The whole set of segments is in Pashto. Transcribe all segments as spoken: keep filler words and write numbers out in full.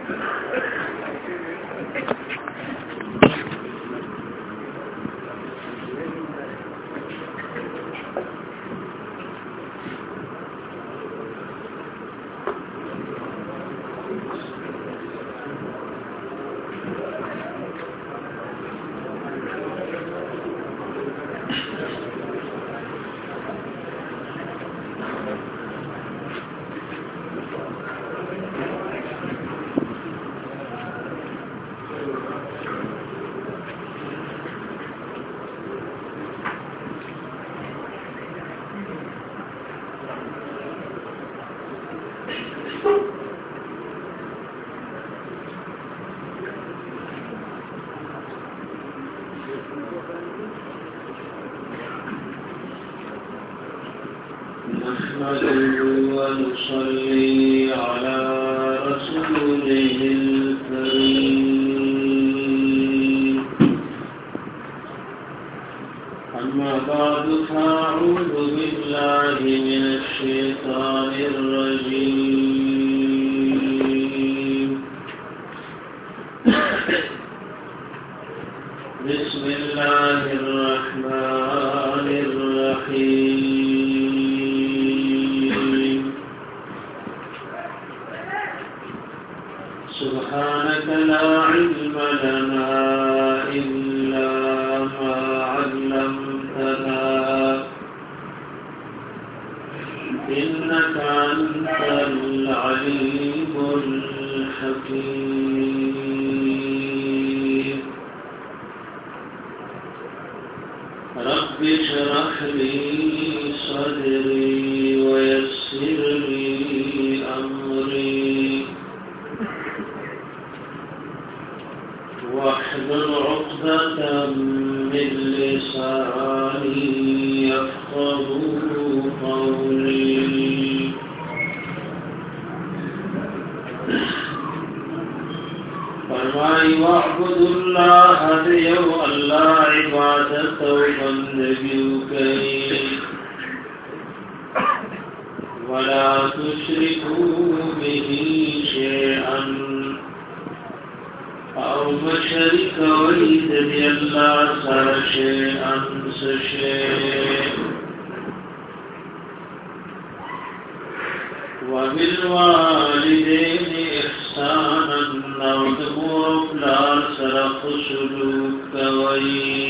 ونصلي على رسوله الكريم أما بعد فأعوذ بالله من الشيطان الرجيم بسم الله الرحمن الرحيم سبحانك لا علم لنا إلا ما علمتنا إنك أنت العليم الحكيم رب اشرح لي صدري ويسر لي أمري واحلل عقدة من لساني يفقهوا قولي فرمائي واعبدوا الله دیو اللہ عبادت و بندگی کئی ولا تشركوا به شيئا او مشرک وید دی اللہ سر شیئا سشیئ وبالوالدين إحسانا نودمور فلار سرخ سلوك كوي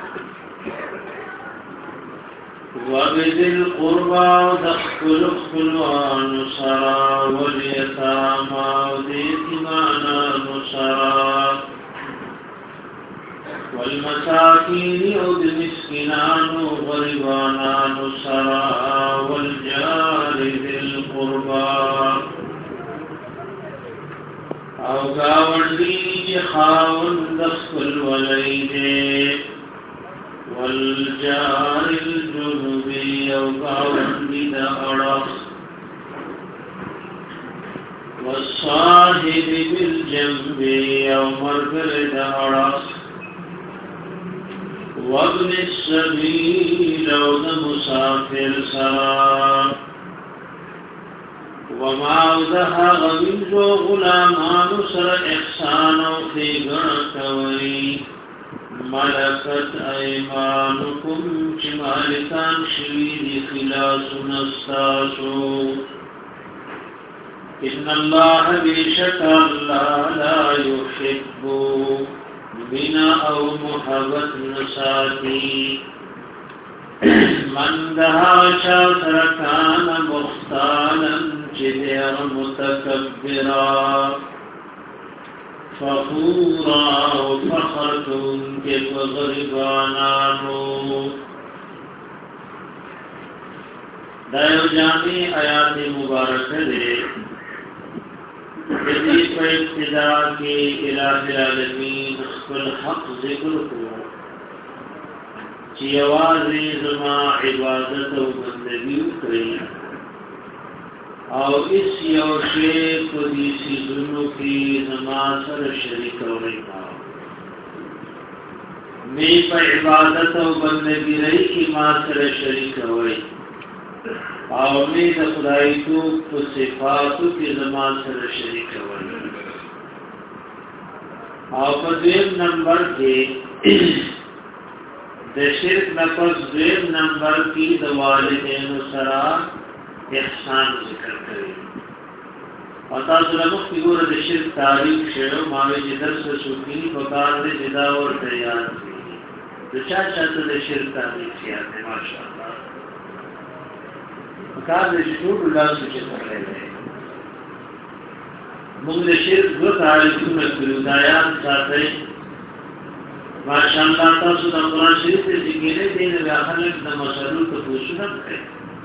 وبذي القربى دخل خلوان سرا واليتامى وديتمانا نسرا والمساكين والمسكنان غربانا نسرا والجار ذي القربى او گاوندی خاون دخل ولید والجار الجنوبی او گاوندی دا اڑخ والصاحب بالجنب او مرگر دا اڑخ وابن السبيل او دا مسافر سرا وما اوزها غمینزو غلامان سر احسان او خیگن کوئی ملکت ایمانکم چی مالکان شوید خلاص نستاسو ان اللہ بیشک اللہ لا يحب بنا او محبت نساتی من دها شاسرکان مختالا چدیر متکبرا فخورا و فخرتون کے غربانانو دائیو جامی آیات مبارک دے جدید پر ابتدا کے الہ العالمین خپل حق ذکر کو چی آوازی زما عبادت و بندگی کئی او اس یو شیخ و دیسی ظلمو کی زما سر شریک و ریکا می پا عبادت و بندگی رئی کی ما سر شریک و ریکا او می دا خدای تو پا صفاتو کی زما سر شریک و ریکا او په دویم نمبر کې د شرک نفس دویم نمبر کې د والدینو سره احسان ذکر کړی پتا سره مخ فګور د شرک تاریخ شعر ماوي چې درس شوکي په کار دې جدا ور تیار دي د چا چاته د شرک تاریخ یاد دی ماشاءالله په کار دې ټول الله چې څه موږ د شرک د تعریفونو کړو دا یاد ساتئ ماشاءالله تاسو د قرآن شریف په ذکر دې نه خلک د مسلو په پوښتنه کوي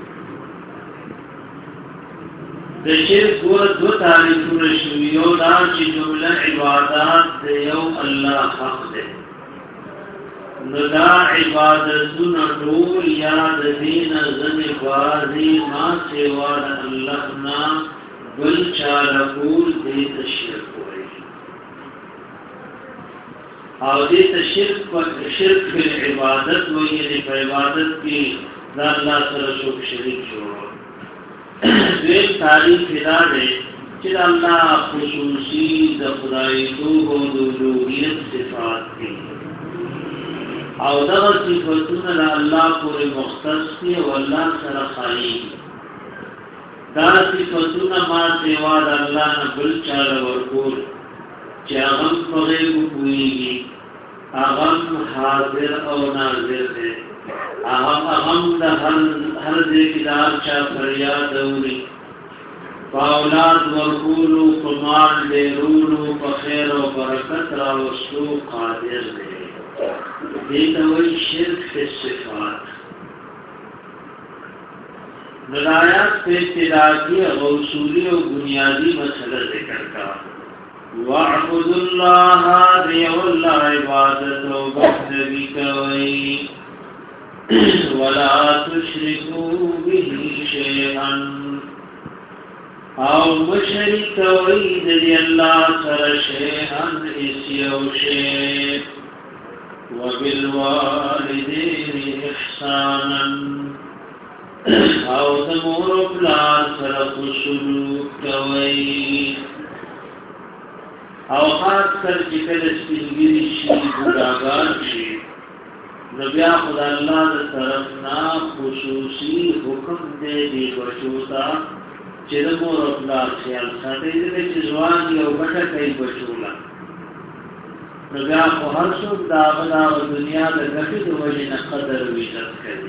د شرک ګور دو تعریفونه شو یو دا چې جمله عبادت د یو الله حق ده نو دا عبادتونه ټول یا د دین زنه بازي ما سوا د الله نه بل چارکول دې تشرک وایي او دې تشرک په شرک په عبادت وایي دې په عبادت کې دا الله سره څوک شریک جوړ دې تاریخ دا دی چې الله خصوصي د خدای توب او د الوهیت صفات دي او دا صفاتونه د الله پورې مختص دي او الله سره خالی دا صفتونه ما سوا د الله نه بل چاله ورکول چې هغه په غیب کوي هغه حاضر او ناظر دی هغه هغه د هر هر دې کې دا چا فریاد اوري اولاد ورکول او مال ډېرول او خیر او برکت را وستو قادر دی دې ته وایي شرک په صفات نلایات پہ ابتدائی غوصولی و بنیادی مسئلہ ذکر کا وَاعْبُدُ اللَّهَ دِيَوَ اللَّهِ عبادت و بحضبی کوئی وَلَا تُشْرِكُوا بِهِ شَيْئًا او مشرک کوئی دی اللہ سر شیئا اسیو شیئ وَبِالْوَالِدِينِ احسانا او د مور او پلار سره سلوک کوي او خاص کر چې کله سپینګری شي ګډاګار شي نو بیا خدای الله د طرف نه خصوصي حکم دی دی بچوتا چې د مور او پلار خیال ساتي دې چې ځوان یو بټه کوي بچولا نو بیا په هر څوک دا بنا د دنیا د غټي د وجې نه قدر ویلت کوي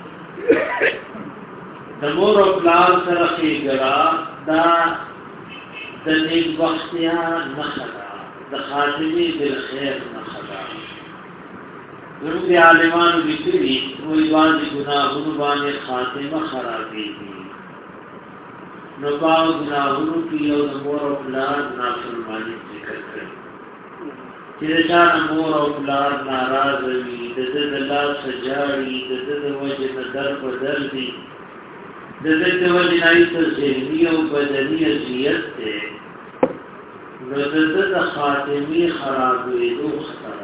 د مور او پلار سره ښېګړه دا د نیک بختیا نښه ده د خاتمې بالخیر نښه ده زموږ عالمانو لیکلي وایي بعضې ګناهونو باندې خاتمه خرابېږي نو بعضو ګناهونو کې یو د مور او پلار نافرماني ذکر کړي چې د چا نه مور او پلار ناراضه وي د ده د لاسه جاړي د ده د وجې نه در په در دي د دې د وجې نه ایته ذهني او بدني اذیت دی نو د ده د خاتمې خرابېدو خطر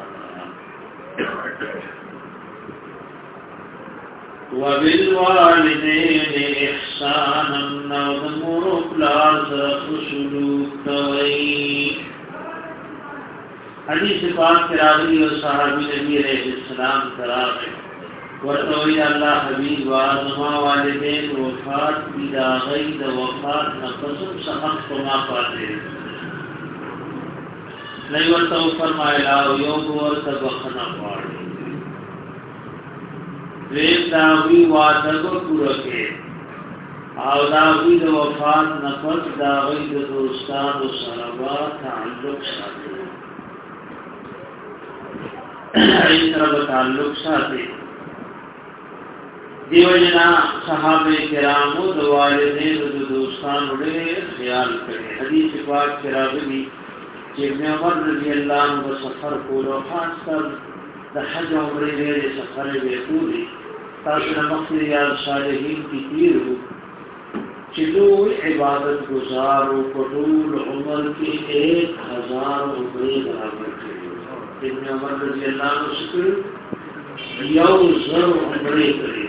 وبالوالدین احسانا او د مور او پلار سره سلوک کوئ حدیث پاک کې راغلی او صحابي نبی علیہ السلام تراغه ورتوی الله حبیب وازما والدین وفات کی دا غید وفات نقصم سحق فرما پاتے نہیں ورتو فرمائلا یو ورت بخنا پاڑی ویب داوی وعدد پورکے او داوی دا وفات نقص دا غید دوستان و صحابہ تعلق ساتے این طرح تعلق ساتے دیو جنا صحابه کرامو د والدین او د دوستانو ډېر خیال کړي حدیث پاک کې راغلي چې ابن عمر رضی الله عنه سفر کولو خاص کر د حج او عمرې لري سفر یې کولی تاسو د مخکې یا صالحین کې تیرو چې دوی عبادت گزار او ټول عمر کې ایک هزار عمرې برابر کړي ابن عمر رضی الله عنه شکر یو زر عمرې کړي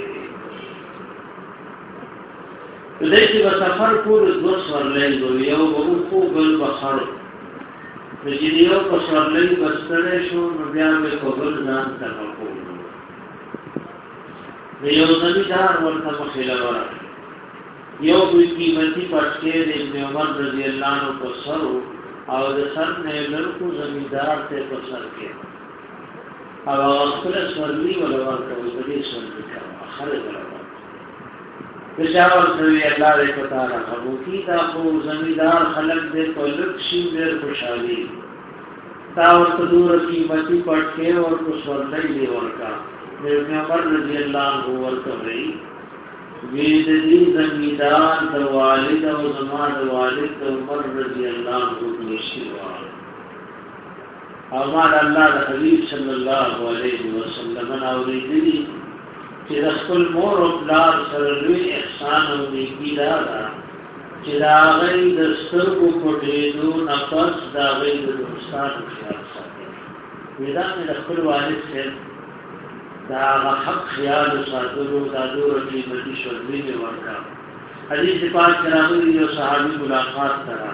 دای چې سفر کول د وسور لای یو به خو بل بخار نجیو په سورلې بستره شو نو بیا مې کوبل ځان ته وکړ یو زمیدار ورته مخېله ورته یو دوی قیمتي پټکې د ابن عمر رضی الله عنه په سر او د سر نه لړکو زمیدار ته په سر کې او خپل سورلې ولا ورته د دې سورلې کا اخره ورته بشاور سوی الله دې پتا راغو کی دا خو زمیدار خلق دې په لکشي ډېر خوشالي تا ورته دور قیمتي پټکې او سورلې دی ورکا ابن عمر رضی اللہ عنہ ورته وی وید دې زمیدار د والد او زما د والد عمر رضی الله عنه نشوا او ما الله د حبیب صلی الله علیه وسلم اوریدلی چې د خپل مور او پلار سره لوی احسان او نیکی دا چې دا غي د سترګو پټېدو نفس دا غي د دوستانو خیال ساتي ودا مې د خپل والد سره دا حق خیال ساتلو دا دور قیمتي شوزی میں ورکا حدیث پاک کرامي یو صحابي ملاقات کرا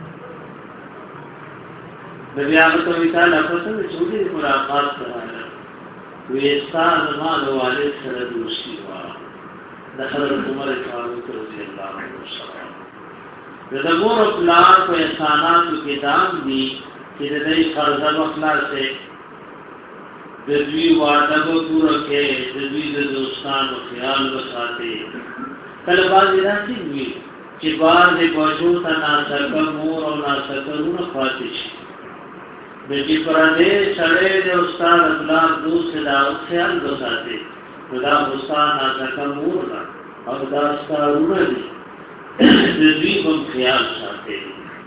نبی آقا تو تعالی پسند چودی ملاقات کرا ویستا زمان والد سره دوستی وا دخل عمر فاروق رضی اللہ عنہ وسلم دا مور پلان کو احسانات کې دام دي چې د دې فرض مخلا سے د دوی وعده به پوره کړي د دوی د دوستانو خیال وساتي کله باندې راځي وي چې باندې پښو ته ناسکه مور او ناسکه ورو خاطر شي د دې پرده سره د استاد الله دوست دا خیال وساتي دا استاد ناسکه مور او دا ستارونه دي د دوی په خیال ساتي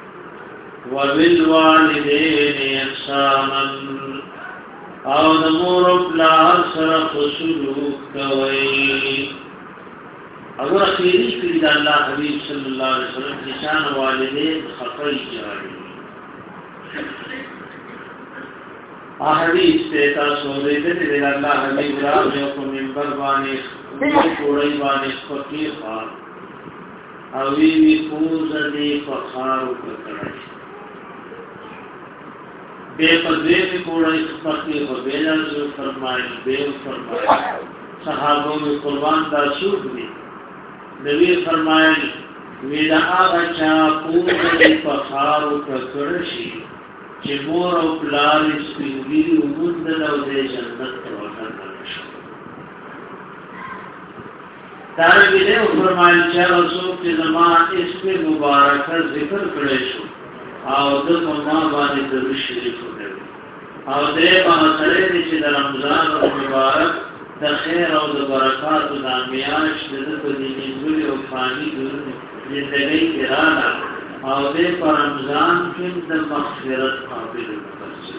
وبالوالدین احسانا او د مور او پلار سره سلوک کوي او اخیری کړي د الله حبیب صلی الله علیه وسلم چې شان والدین خطر جاری احادیث ته تاسو ورته د الله حبیب راځي په منبر باندې کوړی باندې فقيه خان او وی وی پوز دې فخار وکړي بے پدوے میں کوڑا اسفقی و بیلال جو فرمائے بیل فرمائے صحابوں میں قربان دا سوک دی نبی فرمائے ویدہ آغا چا پوری پخارو ککرشی چی مور او پلار اسپینگیری امود دلو دے جنت توقع کرشو دارنگی دے فرمائے چا رسول کی زمان اس پہ مبارکہ ذکر کرشو او د ما باندې د شریف وکړي او دې باندې سره دې چې د رمضان مبارک د خیر او د برکات د میاشت د په دې نیولې او فانی د زندګۍ کې راځي او دې په رمضان کې د مغفرت قابل وګرځي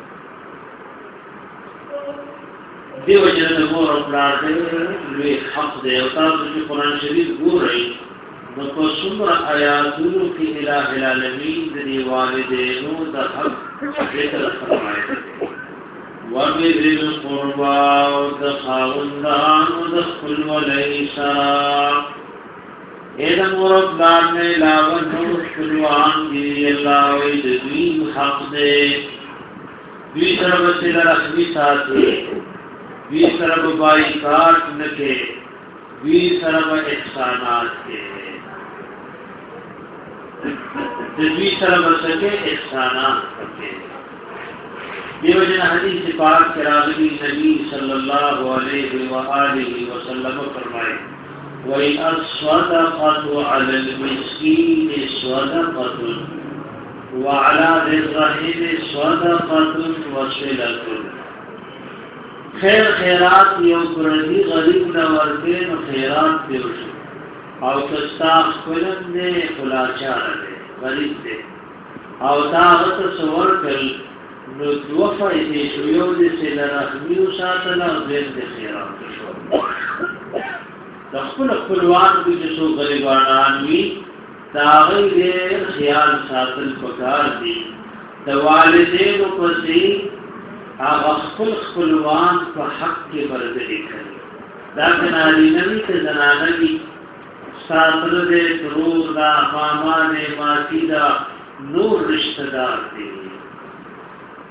دیو جن د مور او پلار دې لوی حق دې او تاسو چې قرآن شریف ګورئ نو په څومره آیاتونو کې الٰه العالمین د والدینو د حق ذکر فرمایي وَبِذِلْ قُرْبَى وَدَ خَاوَنْدَانُ وَدَ خُلْ وَلَيْسَا اے د مور او پلار نه علاوه نور خپلوان دي الله وې د دوی حق دې دوی سره وسیله رسمي ساتي دوی سره بایکاټ نه کې دوی سره احسانات کې د دوی سره ورسره احسانات کوي دیو جن حدیث پاک کې راغلي نبی صلی الله علیه و آله وسلم فرمایي وَإِنْ الصَّدَقَةُ عَلَى الْمِسْكِينِ صَدَقَةٌ وَعَلَى ذِي الرَّحِمِ صَدَقَةٌ وَصِلَةٌ خیر خیرات یو پردي غریب نه ورته نو خیرات دی او کستا خپلن نه خلاصار دی غریب دی او تا غته سوور کړ نو دوفه دې یو دې سره رحمی او ساتل او دې خیرات شو د خپل خپلوان دې څو غریبانان وي دا غي خیال ساتل پکار دي د والدینو په سي هغه خپل خپلوان په حق کې بردلی کوي دا کنالي نوي ته زنانه دي ساتل دې ضرور دا ماما نه ماسی دا نور رشتہ دار دي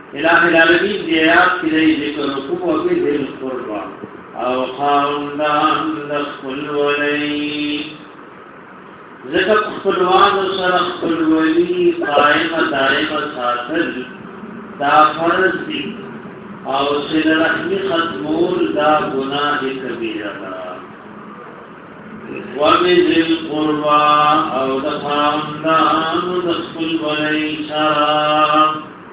الہ العالمین دی آیات کی دی ذکر رکوب و بی ذل قربا او خاندان دخل ولی ذکر خلوان و سر خل ولی قائم دائم ساتل دا فرض دی او سل رحمی ختمول دا گناہ کبیرہ وَبِذِلْ قُرْبَى او دخاندان دخل ولی سرام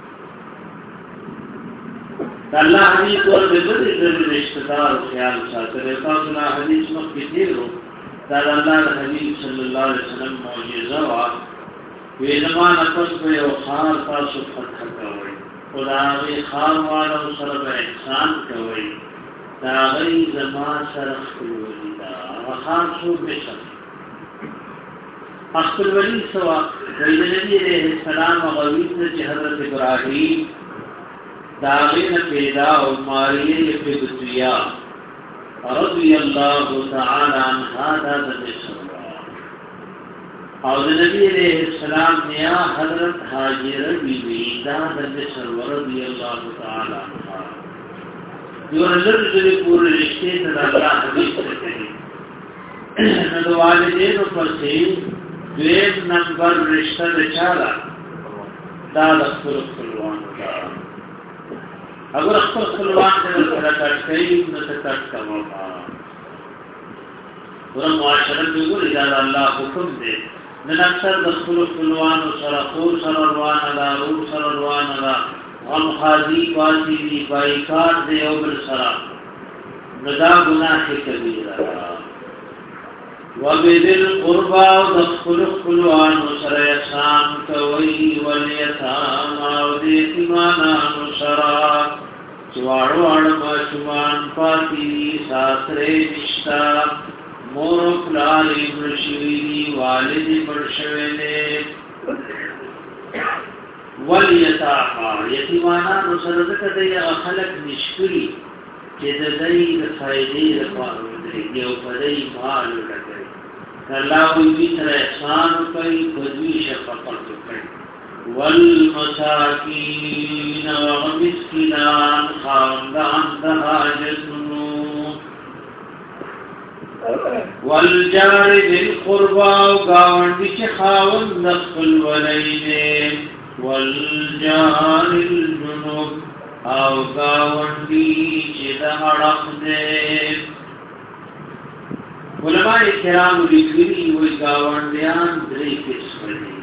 اللہ حدیث ورد بدی ذر اشتدار خیال ساتر اقاصنا حدیث مقبتیر رو داد اللہ حبیب صلی اللہ علیہ وسلم معجزہ وار ویزمان اپس کو یو خار تاسو فتح کوئی خداغی خار والا سرب احسان کوئی داغی زمان سرخ کلولی دا وخار سو بشر اخبر ولی سوا وید نبی علیہ السلام وغوید نجی حضرت ابراہیم داغین پیدا و ماریه فدتویا رضی اللہ تعالی عنہ دادا بسروا او نبی علیہ السلام نیا حضرت حاجر بیوی دادا بسروا رضی اللہ تعالی عنہ دیور لرزل پور رشتے تد اللہ حبیب سکری ندو والدین و پرسین دویم نمبر رشتہ دچالا دادا خلق خلوان دادا اگر اخبر خلوان سے نصرہ کٹ کئی نصرہ کٹ کا موقع ورم معاشرت بگو اجازہ اللہ حکم دے من اکثر دخل خلوان و سرخور سرروان اللہ روح سرروان اللہ غم خاضی قاسی دی بائیکار دے او بالسرا ندا گناہ کبیرہ وَبِذِلْ قُرْبَى دخل خلوان و سر احسان کوئی والیتاما و دیتمانان و سرا چوارو اڑما چمان پاتی ساسرے نشتا مور پلالی مرشویدی والد مرشویدے والیتاما یتیمانان و سر ذکر دی خلق نشکری چیز دی رفائدی رفاروندری دیو پدی مال لگئی اللہ وی سر احسان کئی خودوی شفقت کئی والمساکین ومسکنان خاندان دہاجتنو والجار بالقربا وگاوندی چه خاون دخل ولینے والجار الجنوب او گاوندی چه دہڑق دے علماء کرام لکھوی وی گاوندیان دری قسم دی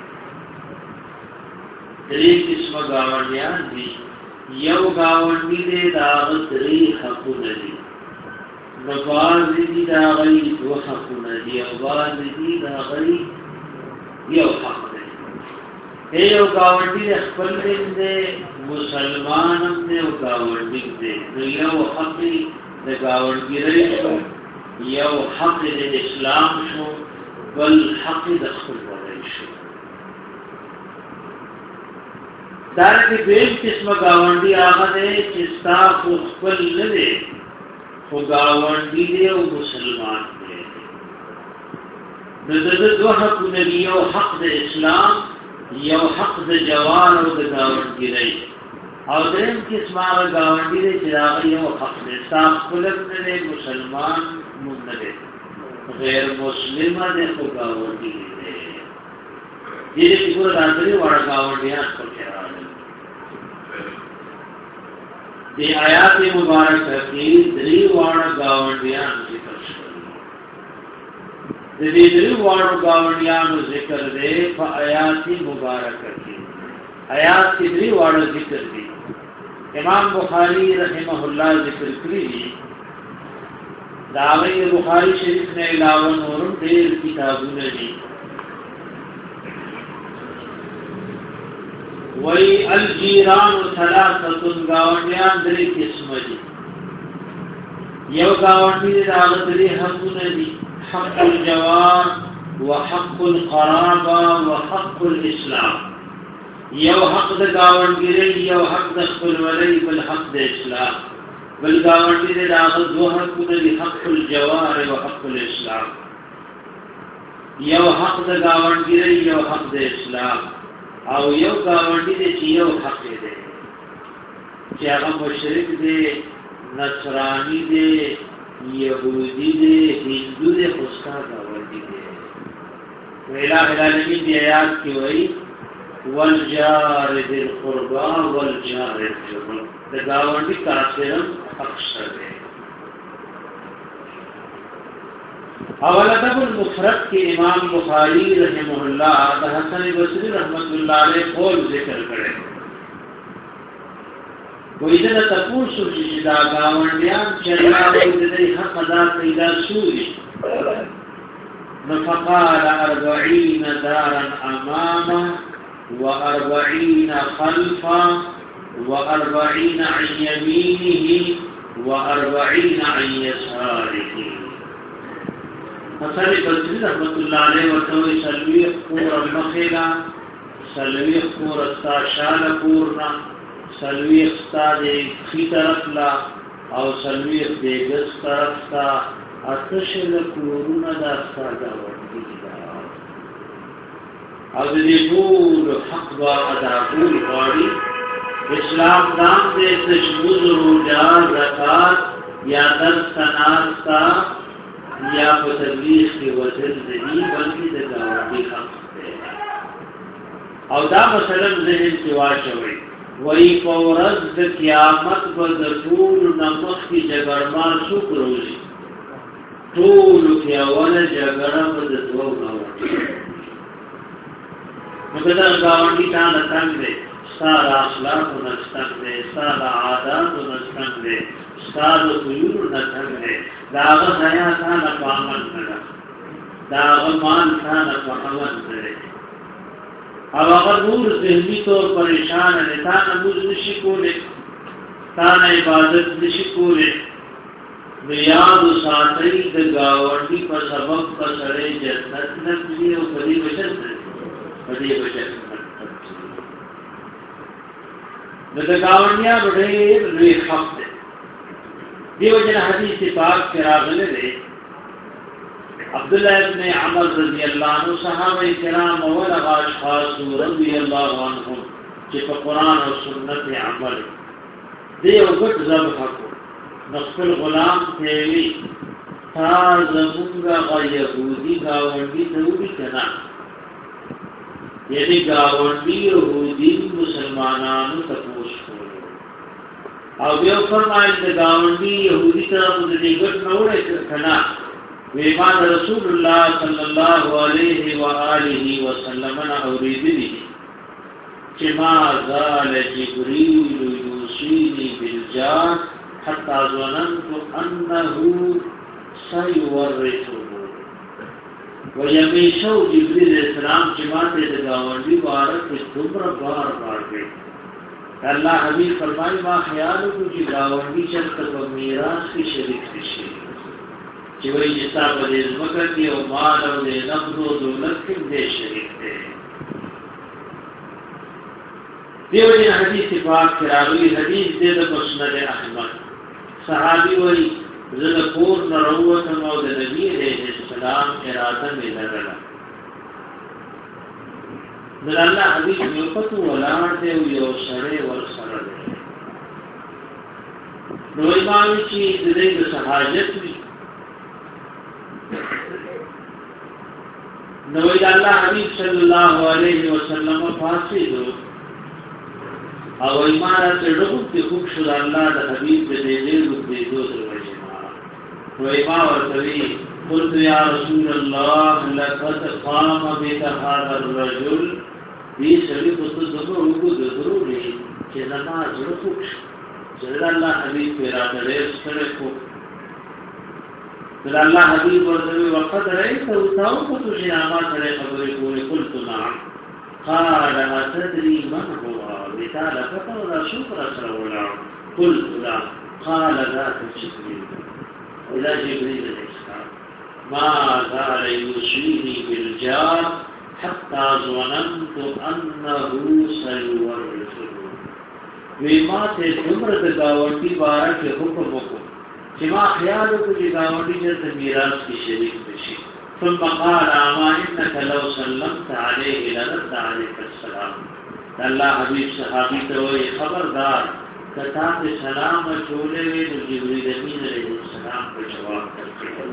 دری قسم گاوندیان دی یو گاوندی دے داغ دری حقون دی نباز دی داغی دو حقون دی او باز دی داغی یو حق دی ایو گاوندی دے خپل دے مسلمانم دے او گاوندی دے یو حق دی گاوندی رئی یو حق د اسلام شو بل حق د خپل وړي شو دا د دې قسمه گاونډي هغه دی چې تاسو خپل نه دي خو گاونډي دی او مسلمان دی نو د دوه حقونه یو حق د اسلام یو حق د جوان او د گاونډي دی او دریم قسمه گاونډي دی چې هغه یو حق دی تاسو خپل نه مسلمان مندے غیر مسلمہ نے کو گاوندی دے یہ پورا راندری واڑا گاوندیاں کو کہا ہے یہ آیات مبارک کی دری واڑا گاوندیاں ذکر دے دری واڑا گاوندیاں ذکر دے آیات مبارک کی آیات کی دری واڑا ذکر دی امام بخاری رحمہ اللہ ذکر کری داغی بخاری شریف نے علاوہ نورم دیر کتابوں نے دی وی الجیران ثلاثت گاونڈیان دری قسم دی یو گاونڈی داغ دری حقوں نے دی حق الجوار وحق القرابہ وحق الاسلام یو حق دا گاونڈی یو حق دا خپل ولی بالحق دا اسلام بل گاونڈی دے داغت دو حقونه دی حق الجوار و حق الاسلام یو حق دا گاونڈی دے یو حق دا اسلام او یو گاونڈی دے چی یو حق دے چې هغه مشرک دی نصرانی دی یهودی دی هندو دی خوستا گاونډي دی الہ العالمین دی آیات کی وئی والجار ذی القربى والجار الجنب دا گاونډي کافرم اکثر دی اولادب المفرد کے امام بخاری رحمہ اللہ دا حسن بصری رحمت اللہ علیہ قول ذکر کرے کوئی دن تپوسو چې دا گاونډیان چې الله دې حق ادا کړي دا سوري نفقال أربعين دارا أمامه وأربعين خلفه وأربعين عن يمينه وأربعين عن يساره حسن بصری رحمت اللہ علیہ وتوی سلوی قور المخیلا سلوی قور استا شال قورنا سلوی استا دے خی طرف لا او سلوی دے گس طرف تا اتشل قورنا دا استا دا وردی دا او دی قول حق با ادا قول قوری اسلام نام دے تشموز روجا زکاة یا دست ناستا یا په تبلیغ کې وصل دي بلکې د ګاونډي حق دی او دا مثلا ذهن کې واچوي وای په ورځ د قیامت په د ټول نمخ کې جګړمان شو کړوي ټول کې اوله جګړه په د دوه ګاونډي نو دا ګاونډي ته نتان دي سارا اخلاق او نستان دي سارا عادات او نستان دي سارا طيور نتان دي داغه حیا ثانه پامن کړه داغه مان ثانه پامن کړه او هغه نور ذهني طور پریشان نه ثانه موږ نشي کوله ثانه عبادت نشي کوله یاد ساتي د گاونډي په سبب په سره جنت نه دی او په دې بچت په دې بچت د گاونډیا ډېر لوی حق دی دیو جن حدیث پاک کے راغلے دے عبداللہ ابن عمر رضی اللہ عنہ صحابہ کرام ولغا اشخاص رضی اللہ عنہم چپا قرآن و سنت عمل دیو گٹ ذبح کو نقل غلام تیوی تا زمونگا غا یهودی گاونڈی تاوی کنا یعنی گاونڈی یهودی مسلمانانو تپوش کو او بیا فرمایل د گاونډي يهودي طرف د دې ګټ نه وړي کنا ویمان رسول الله صلی الله علیه و آله وسلم نه اوریدلی چې ما زال جبريل يوصيني بالجار حتى ظننت انه سيورثه ويميشو جبريل السلام چې ماته د گاونډي بارک څومره بار بار کوي اللہ حبیب فرمائی ما خیالو کو چی گاونڈی چلتا و میراث کی شریک شي چی وی جتا بدی ازمکر کی او مال او دی نقض و دولت کم دے شریک دے دیو جن حدیث پاک کراغوی حدیث دے دا مسند احمد صحابی وی زد پور نروتم او دا نبی علیہ السلام ارادہ میں لگلا در الله حدیث یو پتو ولاړ دی یو سره ور سره دی نو ایمان چې د دې د حاجت وي نو الله حبیب صلی الله علیه وسلم فاصله دو او ایمان ته ډوب کې خوب شو الله د حبیب دې دې دې دوه ورځې نو ایمان ورته قلت یا رسول الله لقد قام بك هذا الرجل دې سړي په څه څه وګړو د ضروري چې نماز وکړي چې الله حبيب پیرا دې سره کو چې الله حبيب ورته وقت راځي او تاسو په څه نماز سره خبرې کوي قلت نعم قال اتدري من هو مثال فتو لا شكر سره ولا قلت لا قال ذات جبريل الى جبريل عليه السلام ما زال يشيني بالجار حتى ظننت انه سيورثه وما ته عمر د گاونډي بارا کې حکم وکړ چې ما خیال وکړ چې گاونډي چې میراث کې شریک شي ثم قال اما انك لو سلمت عليه لرد عليك السلام الله حبيب صحابي ته وي خبردار کتا په سلام چولې وي د جبرئیل امین علیه السلام په جواب ورکړي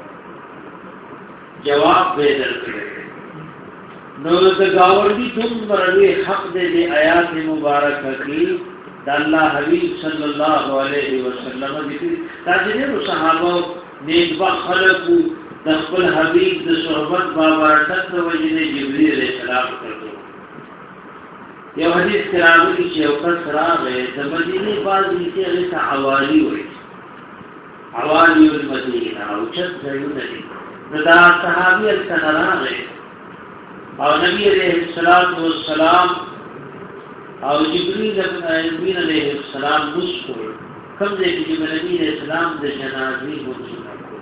جواب به درکړي نو د گاوندی دومره حق دې آیات مبارکه کې د الله حبیب صلی الله علیه وسلم ذکر تاجره صحابه نیک با خلقو د خپل حبیب د صحبت بابرکت د وجه جبرئیل علیه السلام کړو یو حدیث کراوی چې یو کس راغی د مدینه بازي کې هغه عوالی وایي عوالی المدینه او چې ځایونه دي دا صحابي الکراغه او نبی علیہ الصلوۃ والسلام او جبرئیل امین علیہ السلام مشکور کوم دې چې نبی علیہ السلام د جنازې وځي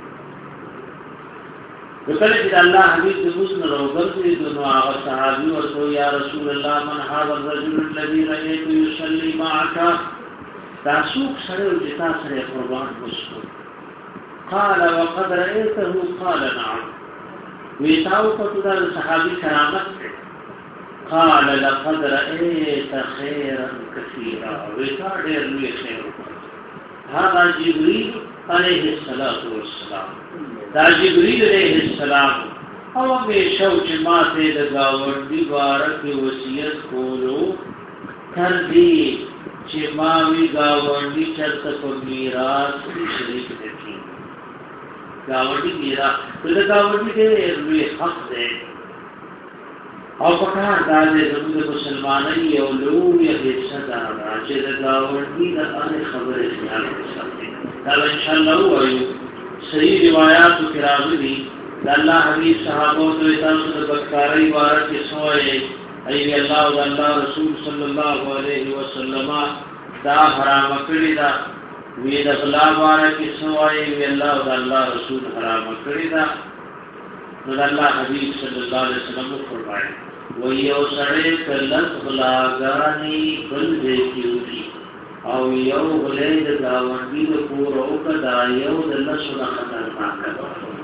وکړه چې الله حبیب د حسن روغر دې نو هغه صحابي ورته یا رسول الله من هذا الرجل الذي رايت يصلي معك تاسو سره د تاسو سره قربان مشکور قال وقد رايته قال نعم ویتاو پتو صحابی کرامت قال لقد رأيت خيرا كثيرا ویتا دیر لوی خیر هذا جبريل عليه الصلاة والسلام دا جبريل عليه السلام او همیشه چې ماته د گاوندی بارک وصیت کولو تر دې چې ما وی گاوندی چرته په میراث شریک دي گاوندی میرا د گاوندی دې لوی حق دی او پکار دا دې زموږ مسلمانۍ یو لوی حصہ دا چې د گاوندی د اړه خبره خیال وساتي دا ان شاء الله وایو صحیح روایت کې راغلي د الله حبیب صحابه ته تاسو د بکاری واره کې سوې ای الله او الله رسول صلی الله علیه وسلم دا حرام کړی دا وی د غلا واره کې سوای وی الله او الله رسول حرام کړی دا نو الله حبیب صلی الله علیه وسلم فرمایي و یو سره کله غلاګانی بل دې کیږي او یو ولې د گاونډي د کور او کدا یو د لسونه خطرناک ده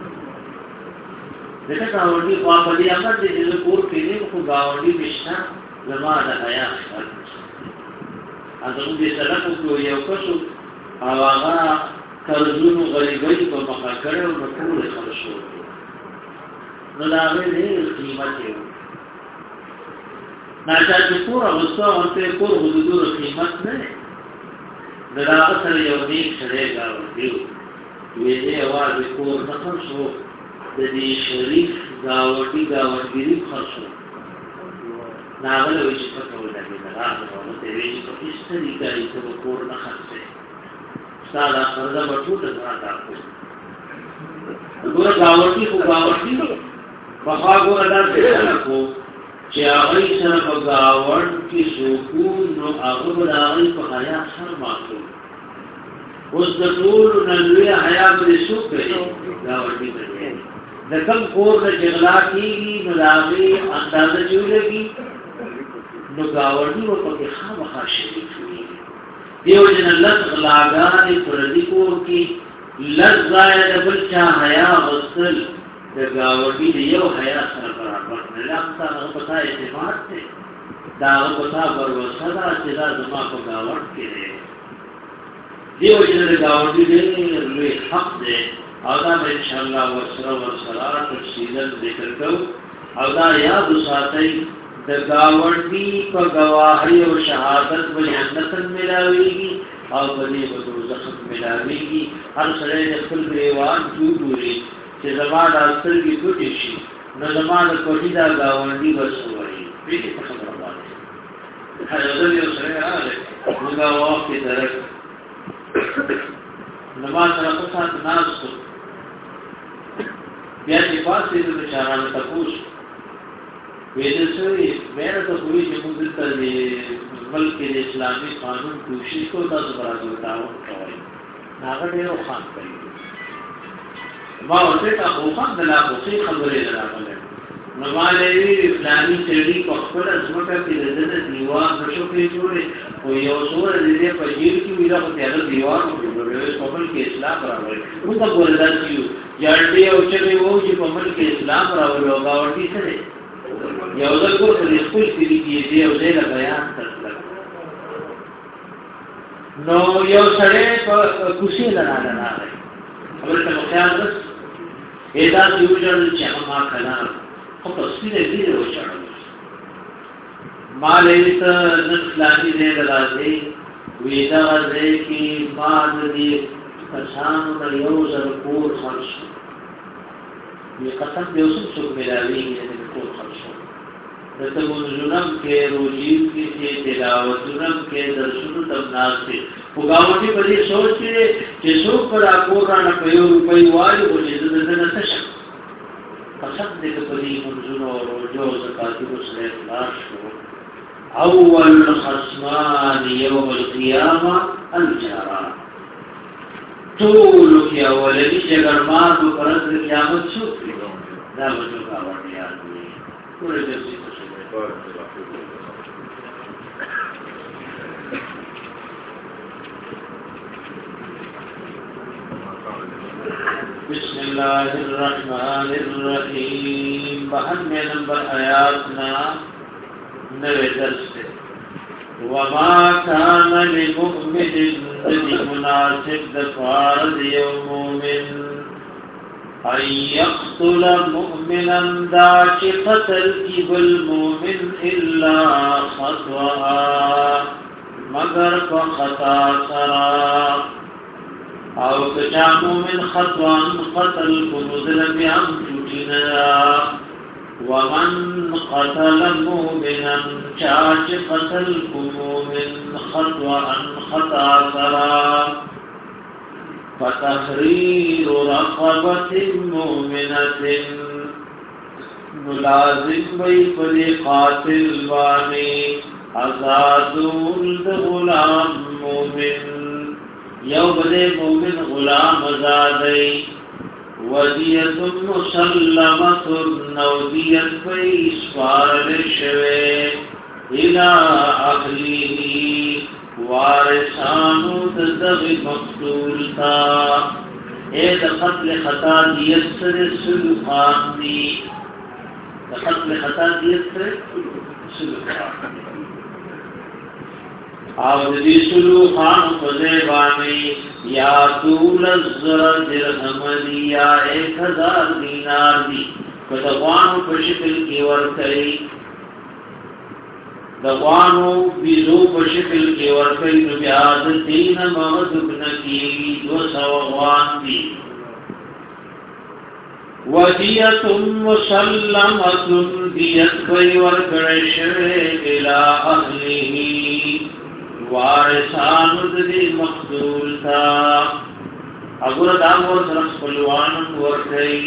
دغه گاونډي په پدې امر دې د کور کې نه خو گاونډي مشته زما د حیا اته دې سره کو یو کسو او هغه قرضونو غریبۍ په مخه کړو نو ټول خرڅو نو دا غوې قیمت یې نه چې کور او څو ورته کور حدودو قیمت نه دا اصل یو دې سره گاونډي وی دې आवाज کور نه خرڅو د دې شریف گاونډي گاونډي خرڅو ناغل وی چې په ټول دغه راغله نو دې وی چې په هیڅ طریقې ته کور نه خرڅه سالا خردا بټو ته راځه ګور گاونډي خو گاونډي په هغه ورته څه کو چې هغه سره په گاوند کې سکون نو هغه د هغه په حیا سره ماتو اوس د ټول نړۍ حیا په سوکې گاوندي دی د کوم کور د جګړه کېږي نو هغه اندازه جوړېږي نو گاوندي او په خامخا شریک وي دیو جن الله غلاګان پر دې کور کې لزای د بل چا حیا وصل د گاوندي یو حیا سره برابر نه لامتا هغه پتا اعتماد ته دا هغه پتا ورسره دا چې دا زما په گاوند کې دی دیو جن د گاوندي دې لوی حق دی او دا ان شاء الله ورسره ورسره تفصیلا ذکر کو او دا یاد ساتي د گاوندی په گواهی او شهادت باندې جنت ملاويږي او باندې په دوزخ ملاويږي هر سره د خپل دیوان جوړوري چې زماد اصل کې کوټی شي نو زماد کوټی دا گاوندی وسوي دې په خبره باندې هغه یو سره راغلی نو دا وخت درک نماز سره په سات ناز بیا چې پاسې د چارانه تاسو ویل شوی مېره ته کوئی چې موږ ته د ملک د اسلامي قانون کوشش کو تاسو برابر تعاون کوي هغه ډېر خان کوي ما ورته تاسو خان د لا اوسې خبرې راغله نو ما لوي اسلامي چړي په خپل ځمکه کې د دې دیوار نشو کې جوړې او یو څور دې په جیل کې ویلا په تیار دیوار جوړې په خپل کې اسلام راوړي موږ ته ورته یو یاړې او چې وو چې په ملک اسلام راوړي او گاونډي سره یو ځل کو په خپل کلی کې دی او دې له بیان ترلل نو یو سړی په کوشي لنا لنا دی خبره ته خیال رس اېدا یو ځل چې ما کنا خو په سپینه دی وچاړو ما لیت نن فلانی دی راځي وېدا ورته کې ما دې کسانو د یو ځل کور خرڅ یې قسم دې اوس څو ملاوي دې کور خرڅ دته مونږونم کې روزیم کې چې تلاوتونم کې درسونو تبناسته وګاوټي په دې سوچ چې څوک پر اقورانه په یو روپۍ وایي او چې دې نه څه شي قسم دې په دې مونږونو روزو زکاتو سره اخلاص شو اول خصمان يوم القيامه الجارا ټول کې اولني جګړمان په پرد قیامت شو دا وځو کاوړي یاد دي ټول دې بسم الله الرحمن الرحيم بہن نمبر آیاتنا نوے درس سے وما كان لمؤمن مناسب دفارد يوم مؤمن أن يقتل مؤمنا ذاك قتل بالمؤمن إلا خطأ مگر فخطا سرا او کچا مؤمن خطأ قتل بمظلم ام چوٹینا ومن قتل مؤمنا چاچ قتل مؤمن خطأ خطأ سرا فتحرير رقبة مؤمنة ملازم بي پدی قاتل بانی ازادون د غلام مؤمن یو بدے مؤمن غلام ازادی ودیت مسلمت نودیت بی اسفارل شوے الى اهلیه وارثانو دغ مقتول تا اے د قتل خطا دیت سره سلوخان دی د قتل خطا دیت سره سلوخان او دې سلوخان په ځای یا طول الزر درهم دی یا ایک ہزار دینار دی په دغوانو په شکل کې ورکړي دغوانو بیزو په شکل کې ورکړي نو بیا د دین موجب نکي دو سو غوان دي ودیت مسلمت دیت وی ورکړي شوی الى اهله وارثان دې مقتول تا اگر دا مور سره خپلوان ورکړي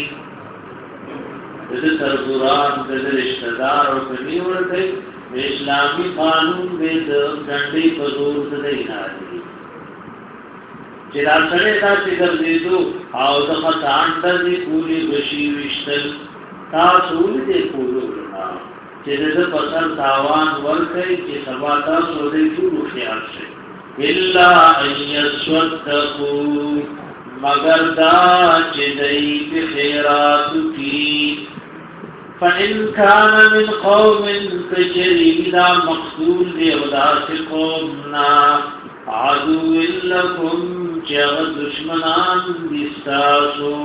د سرزوران د رشتہ دار او په ورکړي اسلامی قانون به د ډنډې په زور څه دی نه دي چې دا سره دا چې ګرځېدو او د خطان د دې پوری بشي وشتل تاسو دې پورونه چې د پسر تاوان ورکړي چې سبا تاسو دې ټول خیال شي الا ان يصدقوا مگر دا چې دې په خیرات کی فَإِنْ كَانَ مِنْ قَوْمٍ فَجَرِيدًا مَقْتُولٍ لِعُدَاسِ قَوْمْنَا عَدُوٍ لَكُمْ جَغَ دُشْمَنَانِ دِسْتَاسُو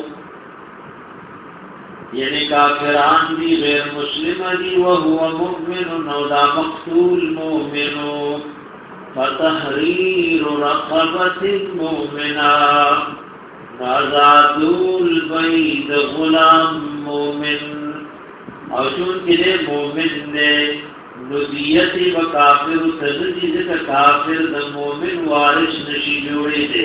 یعنی کافران دی غیر مسلم دی وهو مؤمن او دا مقتول مؤمن فتحریر رقبت مؤمنا نازادول بید غلام مؤمن او چون کده مومن دے نودیتی و کافر تزدی دکا کافر دا مومن وارش نشی جوڑی دے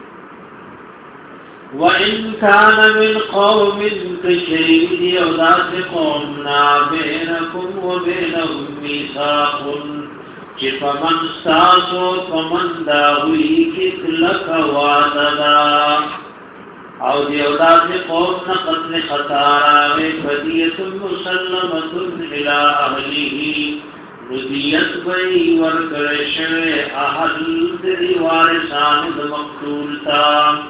وَإِن كَانَ مِنْ قَوْمٍ كَشَرِيدِ اَوْدَاسِ قَوْمْنَا بَيْنَكُمْ وَبَيْنَهُمْ مِيثَاقٌ چه فمن ساسو فمن داوی کتلک وعددا او دیودات قوم نقتل خطاراوی فدیت مسلمت الى اهلیه ندیت بی ورکرشو احل دی وارسان دمقتول تا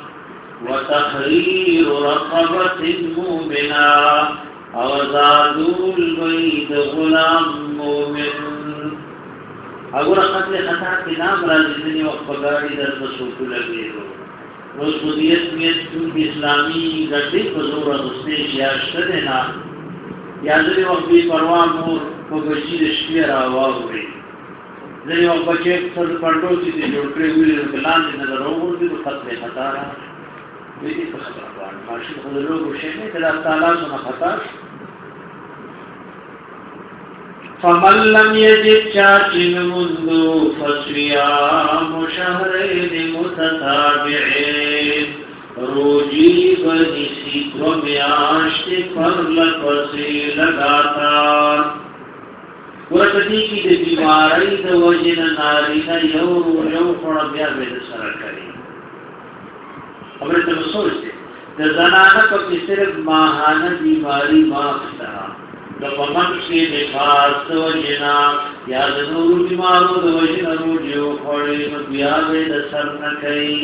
وتحریر رقبت مومنا او زادول بی دغلام مومن اگر قتل خطا کې نام راځي ځنې وخت په ګاډي در په سوټو لګېږي نو سودیت نیت چې اسلامي ګټې په زور غوښتي یا شته نه یا ځنې وخت به پروا مور په بچی د شپې راوړي ځنې وخت بچي څه پړډو چې جوړ کړی ویل کلام دې نه راوړي په قتل خطا را دې په خبره باندې ماشي خو له لوګو شي نه کله تعالی څخه خطا فمن لم يجد شاكن منذ فصيام شهرين متتابعين روجی بنیسی دو میاشت پر لپسی لگاتار ورکتی کی دی بیماری دو وجن نارینا یو یو خورا بیا بید سر کری خبرتا مسوچ دی دا زنانا پاکی صرف ماہانا بیماری مافتا لپمن کی نفاس دو وجنا یا دنور بیمارو دو وجن روجیو خوری بیا بید سر نکری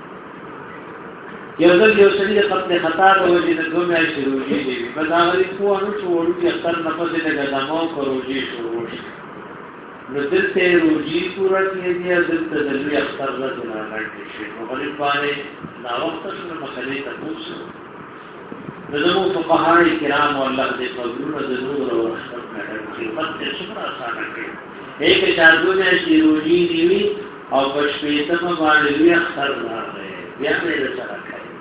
یو ځل یو سړي د قتل خطا د وجې نه دوه میاشتې روژې دي په دا غري پوه نه شو وړوکي اختر نه پسې د ګدامو په روژې شروع شي نو دلته روژې پوره کېږي او دلته د لوی اختر ورځ رانغاړل شي نو غریب باندې ناوخته شو مسلې ته پوښتنه د زموږ فقهاء کرام والله دې قبولونه د نور او رحمت نه خدمت ته څومره اسانه کړي هیڅ چا دوه میاشتې روژې دی او په شپېتمه باندې لوی اختر راغی بیا مې سره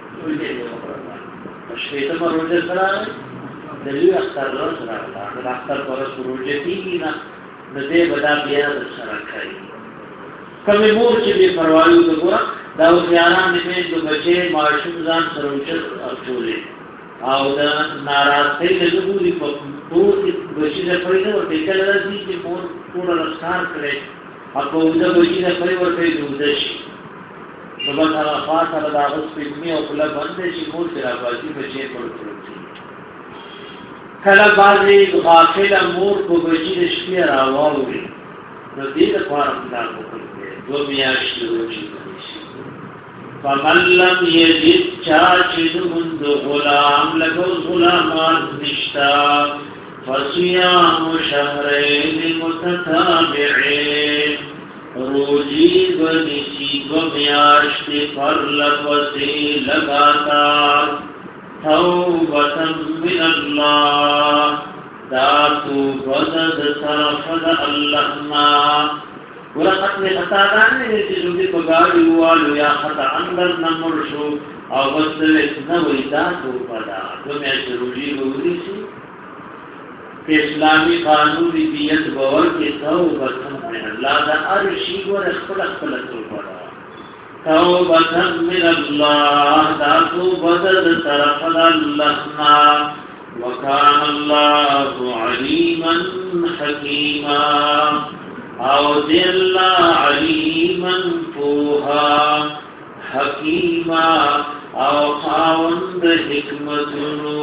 شپېته په روژه سره د لوی اختر ورځ راغله د اختر په ورځ روژه کېږي نه د دې به دا بیا سره کوي کومې مور چې بې پروایي وکړه دا اوس یاران د میندو بچې ماشوم ځان سره اوچت اچولې او د ناراضۍ د ژبوري په ټول بچي د پرې نه ورته کله راځي چې مور ټوله رسکار کړي او په اوږده بچي د پرې ورته دوده شي نو بس هغه خاص هغه د هغه سپېږمۍ او خوله بند دی چې مور چې راباسي بچی پر پروتي کله بعضې غافله مور په بچي د شپې راواوړي نو دې دپاره پلار وکړ دی دوه میاشتې روژې بندې شي فمن لم یجد چا چې نموند غلام لکه اوس غلامان نشته فصیام شهرین متتابعین روجی بنیسی و میاشتی پر لپسی لگاتار توبتا من اللہ داتو بدد طرفد اللہنا ورقت میں خطا دانے لیتی جوگی پگاڑی والو یا خطا اندر نمر شو او بسلت نوی داتو پدا دو میاشتی روجی بولی سی اسلامی قانون دیت باور کې توبه من الله دا ارشی ور خپل خپل توبه توبه من الله دا توبه د طرف الله نا وکان الله علیما حکیما او دی الله علیما فوها حکیما او خاوند حکمتونو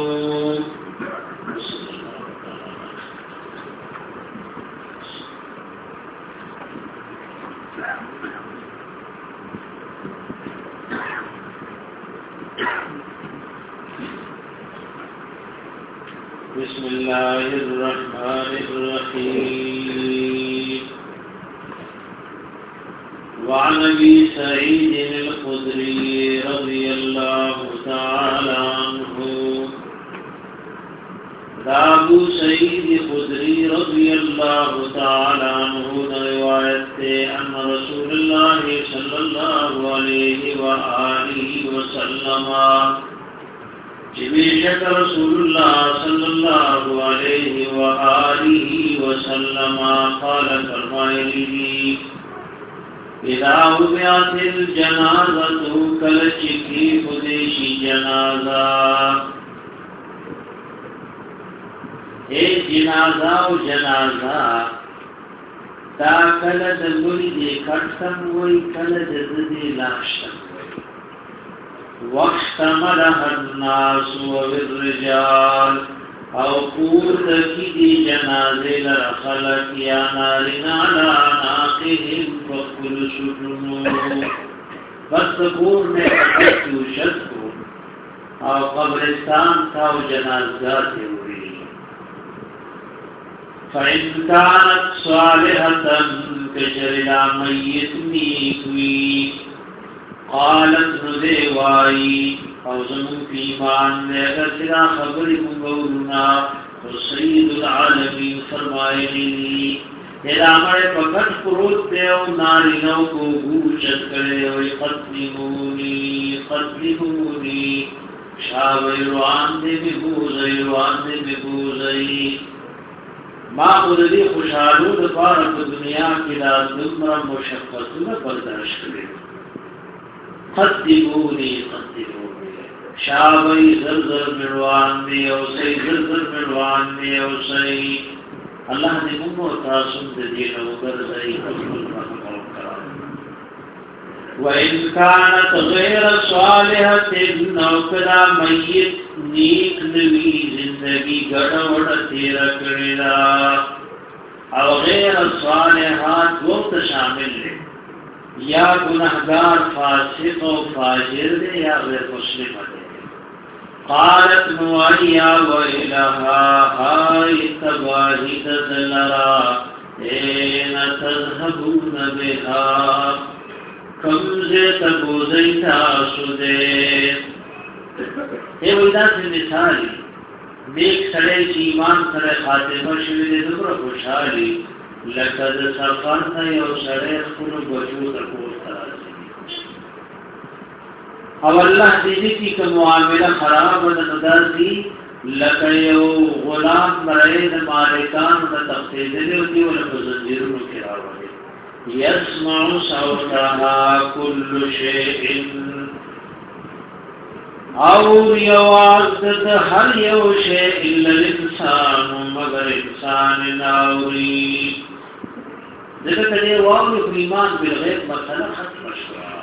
بسم الله الرحمن الرحيم وعن ابي سعيد الخدري رضي الله تعالى عنه ابو سعيد الخدري رضي الله تعالى عنه روایت ان رسول الله صلى الله عليه واله وسلم جبیشت رسول الله صلی اللہ علیہ وآلہ وسلم قال فرمائلی اذا وضعت الجنازة کلچکی خدیشی جنازہ ایک جنازہ و جنازہ تا کل دلوی دی کٹسم وی کل جزدی لاشتم واحتملها الناس والرجال او قورت کی دی جنازے لرخلق یا نارنا علا ناقهم فقل شکنو بس قور میں اکتو شد کو او قبرستان تا و جنازگاتے ہوئی فإن كانت صالحة کچرلا میت نیکوی قالت ندیوائی او زمون فی ایمان دے اگر سرا خبری منگولنا سید العالمین فرمائنی ایدا ہمارے پکت پروت دے او نارینوں کو گوشت کرے وی قتلمونی قتلمونی شاوی روان دے ببوزئی روان دے ببوزئی ما خودی خوشحالو دفارت دنیا کی دا دمرا مشقتنا برداشت کرے قدمونی قدمونی شاوی زرزر مروان دی او سی زرزر مروان دی او سی اللہ نے منو تاسم دین او گرزئی قبل رحمہ کرام وَإِنْ كَانَتْ غَيْرَ صَالِحَةٍ نَوْكَدَا مَيِّتْ نیک نوی زندگی گڑا وڑا تیرا کرلا او غیر صالحات وقت شامل لے یا گناہگار فاسق و فاجر دے یا غیر مسلم دے قالت نوائیا وَإِلَهَا هَاي تَبَاهِ تَدْلَرَا اَيْنَ تَذْهَبُونَ بِهَا کمزے تبوزی تاسو دے اے ویدہ سے مثالی نیک سڑے چی ایمان سڑے خاتمہ شوی دے دبر خوشحالی لکد سفر نئی او سڑے خون بچو تکور ترازی او اللہ دیدی کی کہ معاملہ خراب و ندار دی لکیو غلام مرید مالکان و تقصیدنی و دیو لفظنجرون کراو دے يسمع صوتها كل شيء او يوازد هر يو شيء الا الانسان مگر انسان ناوري ذکر کرے واو ایمان بالغیب مسئلہ ختم شوا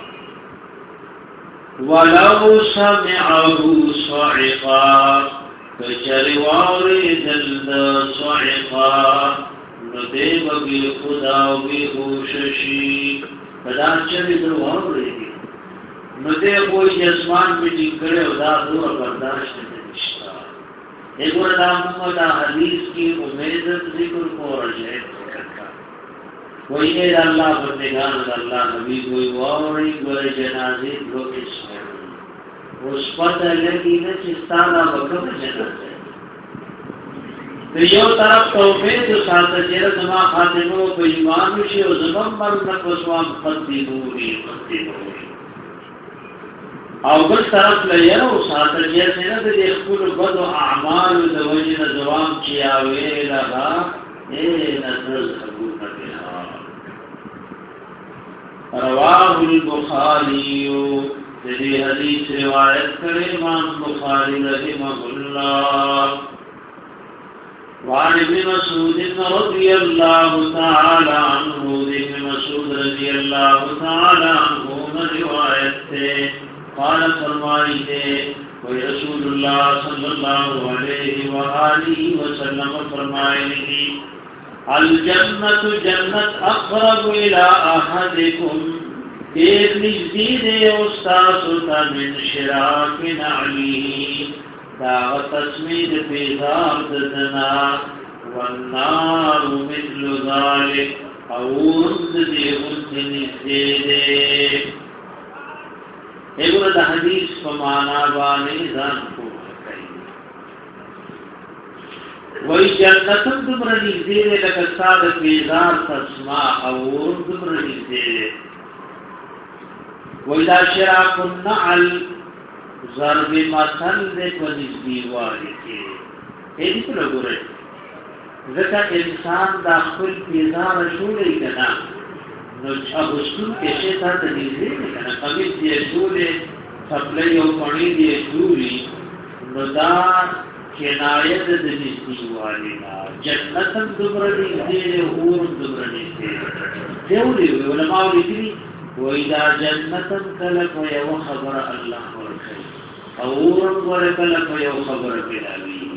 ولو سمعه صعقا کچر واوری دلد صعقا ندیب بی خدا و بی خوششی پدا چلی در واؤ رہی دی ندیب کوئی جسمان بی ٹکڑے و دا دور برداشت نشتا ایک اور دا محمد حدیث کی امیدت ذکر کو رجعت ذکر کا وہی اید اللہ بندگان دا اللہ نبی کوئی واؤ رہی گوئے جنازی لوگ اس میں اس پتہ لگی نا چستانا بکم جنازے یو طرف توفید ساتھ جیر زما خاتمو پا ایمان شی و زمان مرنک وسوام قدمونی قدمونی او بل طرف لیرو ساتھ جیر سینا دا دیخکول بد و اعمال دا وجن زوام چیاوے لگا اے نظر خبون بها رواہ البخاریو دی حدیث روایت کرے امام بخاری رحمہ اللہ وعن ابن مسعود رضي الله تعالى عنه ابن مسعود رضي الله تعالى عنه روايته قال فرمائے ورسول الله صلى الله عليه وآله وسلم فرمائے الجنة جنت اقرب الى احدكم ایک نزدید استاستا من شراک نعلیه دا تسمید بیزار ددنا والنار مثل ذالک اورد دی غد نزدیدے ایگو دا حدیث فمانا بانی زان کو کئی وی جنتم دمر نزدیدے لکستاد بیزار تسما اورد دمر نزدیدے وی دا شراک النعل ضرب مثل دے کو نزدیوالی کے ایدی کو لگو رہے ذکر انسان دا خل پیزار شولی کنا نو اغسطون کشے تا تنیزی کنا قمیت دیئے شولی سپلی و پڑی دیئے شولی نو دا کنایت دا نزدیوالی نا جنتم دبر نزدی اور دبر نزدی دیولی ہوئی علماء لکھنی وَإِذَا جَنَّتًا كَلَكَ وَيَوْ خَبَرَ اللَّهُ وَرْخَيْ اورم ورکلک وَيَوْ خَبَرَ بِلَوِي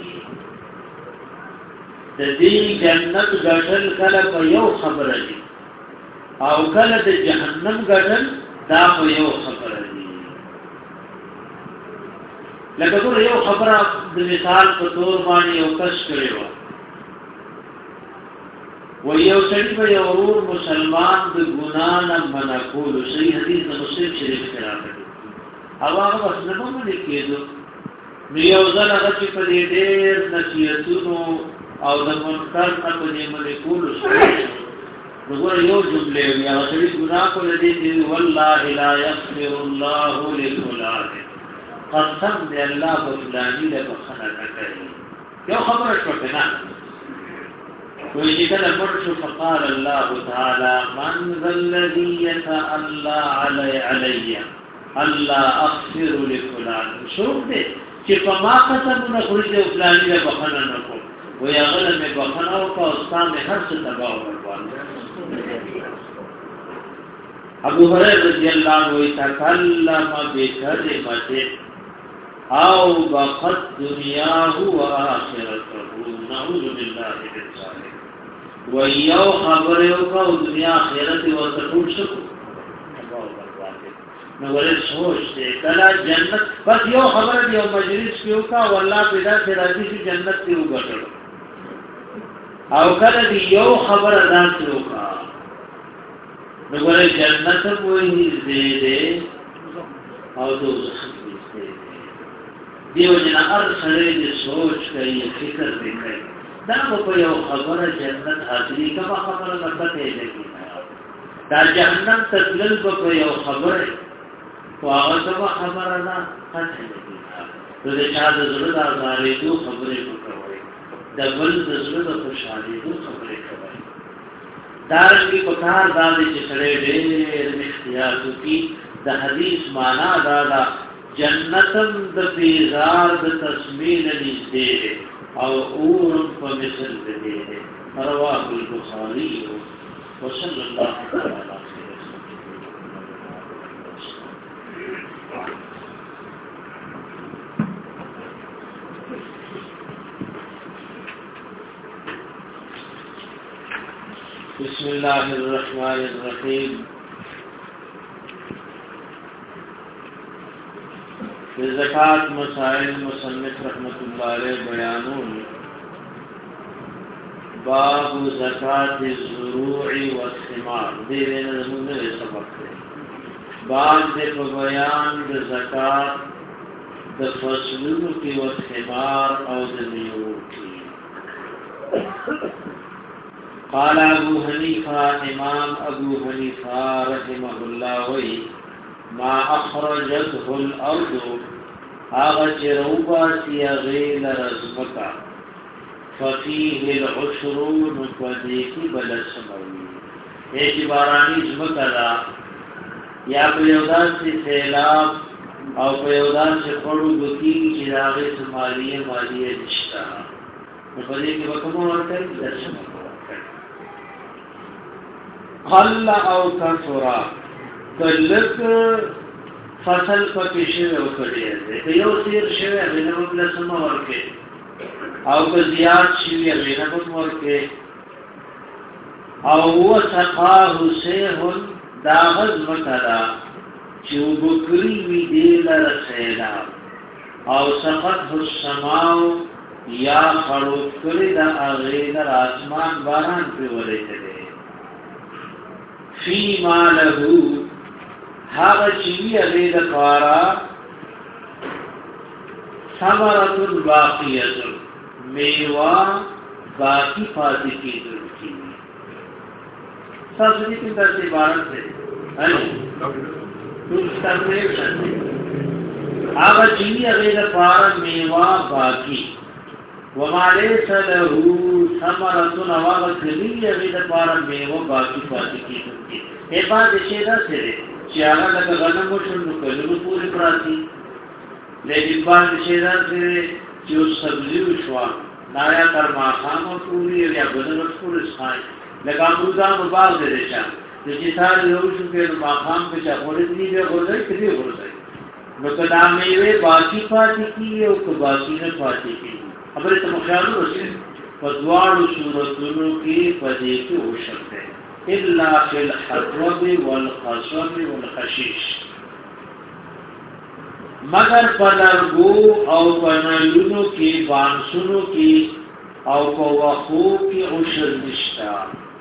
تدی جنت گٹل کلک وَيَوْ خَبَرَ دی او کل د جہنم گٹل دا وَيَوْ خَبَرَ دی لکه ګور یو خبره د مثال په تور باندې یو کس کړی و و یو سړي په یو ورور مسلمان د ګنا نه منع کول صحیح حدیث د مسلم شریف کې راغلی او هغه بس نه باندې کېدو نو یو ځل هغه چې په دې ډېر نصیحتونو او د منکر نه په دې باندې کول وګوره یو جمله یا سړي ګناه کول دي چې والله لا یغفر الله للفلان قسم دې الله په فلاني له بخنه کوي یو خبره شوه نه وی چې کله مرشو فقال الله تعالی من ذا الذي يتألى علي علي الله اغفر لفلان شوف دې چې په ما قسم نه خوري دې فلاني له بخنه نه کو وی هغه مې بخنه او په استاد هر څه تباہ ورکوان ابو هريره رضی الله عنه تکلم بكلمه او بقت دنیاه و آخرته نعوذ بالله من ذلك ويو خبر یو کا دنیا آخرت او ټول شکو نو ولې سوچ دې کله جنت بس یو خبر دی او مجلس کیو کا والله پیدا سے راځي چې جنت ته وګټل او کله دی یو خبر ادا کیو کا نو ولې جنت وې دې دې او دوزخ دیو جنا هر سره دې سوچ کوي فکر وکړي دا په یو خبره جنت حاصلې کما خبره مطلب یې لګي دا جهنم تدلل په یو خبره واغه کما خبره نه پاتې لګي نو د چا د زړه د ازارې دو خبرې وکړي د بل د زړه د خوشحالي دو خبرې کوي دا رنګي په کار باندې چې سره ډېر اختیار کوي د حدیث معنا دا دا جنتم د بیزار د تسمیل نږدې او اور په مثل دې رواه البخاری وصلی الله تعالی علیه بسم الله الرحمن الرحیم زکات مسائل مصنف رحمت الله علیه بیانون باب زکات الزروع والثمار دې نه زموږ سبق دی باب دې په بیان د زکات د فصلونو کې او ثمار او د میوو کې قال ابو حنیفه امام ابو حنیفه رحمه الله وی ما اخرجته الارض اغا چروبا سیغیل رزمکا ففیه العشرون فدیکی بلسموی ایچی بارانی زمکا دا یا پیودان سی سیلاب او پیودان سی خورو بکی چی داغی سمالیه مالیه نشتا فدیکی بکمو ورکر بلسمکا ورکر قل او کسورا کلک فصل پکې شوی او کړی دی که یو سیر شوی غنه په لسمه ورکه او که زیات شوی غنه په ورکه او وسقاه سیه داغز مکرا چې وګړي وی دی لر سیلا او سقط السماو یا خړو کړی دا اغه در اسمان باران په ولې دی فی ما له هغه چې وی د قارا ثمرۃ باقیه میوا باقی پاتې کیږي تاسو دې په دې باندې څه هلو ټول ستاسو هغه چې وی د قارا میوا باقی وما ليس له ثمرۃ نواغ کلی یوی د قارا میوا باقی پاتې کیږي په باندې شه دا سره چې هغه د غنمو شنو کلو پوری پراتی لیکن باندې شه دا سره چې سبزی وشوا نایا تر ما خامو پوری یا بدن پوری ځای لکه امروزان باغ دې چا چې تاسو یو شو کې ما خام په چا پوری دی به ورته کړی ورته نو کدا میوه باقی پاتې کیږي او کو باقی نه پاتې کیږي خبره ته خیال وکړئ په دوارو صورتونو کې پدې کې هو شته الا فی الحرب والخصب والخشیش مگر پلرگو او پنالونو کی بانسونو کی او په وخو کې عشر نشتا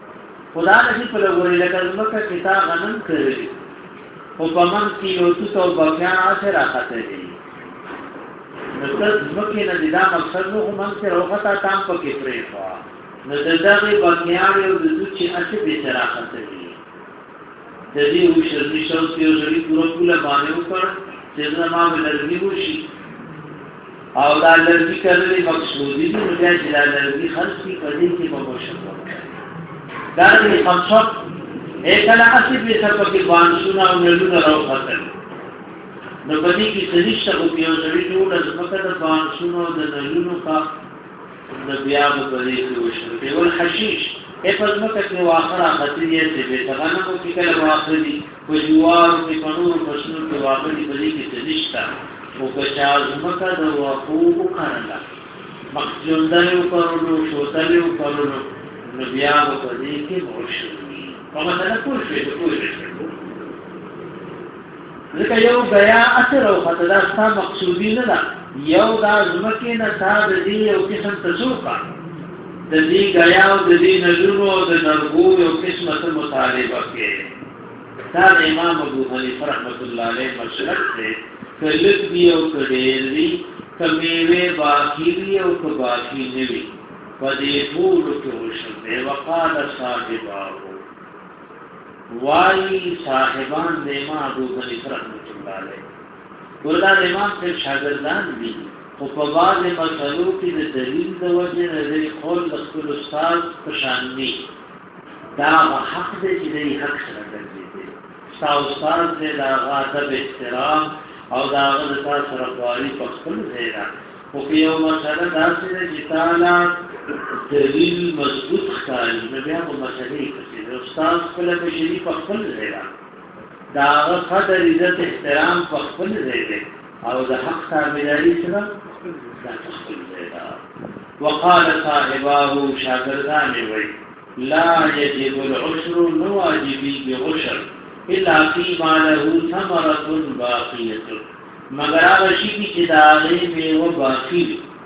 خدا نشي په لوري لکه زمکه کتاب غنم کړی او په من کې یو څه او بقیان اثر راخته دي نو زمکه نه دا مقصد نو من کې روغتا تام پکې پرې وا نو دغه بقیان یو د چې اڅه به راخته دي د دې او شرني شو چې یو ځړي پوره پوره باندې وکړ چې زما ولرګي وشي او دا لرګي کړلې مقصودی نو بیا چې دا لرګي خلک په دې کې به مشکل دا دې خمسه اکلا اسی به سبب کې باندې او نلونه راوخته نو په دې کې سلیشه او یو ځړي ټول د مکه د باندې او د نلونو کا د بیا په دې کې وشو په ول حشیش په مکه کې واخره خطریه چې به څنګه نو کې کله واخري په جوار په قانون په شنو کې واخري په دې کې سلیشه او په چا مکه د وقوع کړل مخجون دایو کولو شوتلو کولو نو بیا په دې کې وشو په مثلا کول شي په کول شي لکه یو غیا اثر او خطر ستا مقصودی نه ده یو دا زمکه نه تا د دې یو قسم تزوقا د دې غیا او د دې نجوم او د نرغو یو قسمه مطالبه کې دا امام ابو حنیفه رحمۃ اللہ علیہ مشرق سے کلک دی او کډېلی کمیوه باقی دی او باقی نیوی پدې ټول کې وشو دی وقال صاحبہ وای صاحبان د امام ابو حنیفه رحمۃ اللہ علیہ وردا امام سے شاګردان دي او په بعض مسلو کې د دلیل د وجه نه قول د خپل استاد په شان دي دا حق دې چې دې حق سره کوي تاسو استاد دې دا غاټه احترام او دا غل تاسو سره غواړي په خپل ځای را او په یو مسله داسې چې تعالی دلیل مضبوط ښکاري نو بیا په مسلې کې استاد خپل په شریف خپل ځای را دا قدر عزت احترام په خپل ځای دی او د حق تابعداري سره دا خپل ځای را وقال صاحباه شاګردان وی لا يجب العشر نواجبي بعشر الا فيما له ثمرة باقية مگر هغه شي چې دا غي میوه باقی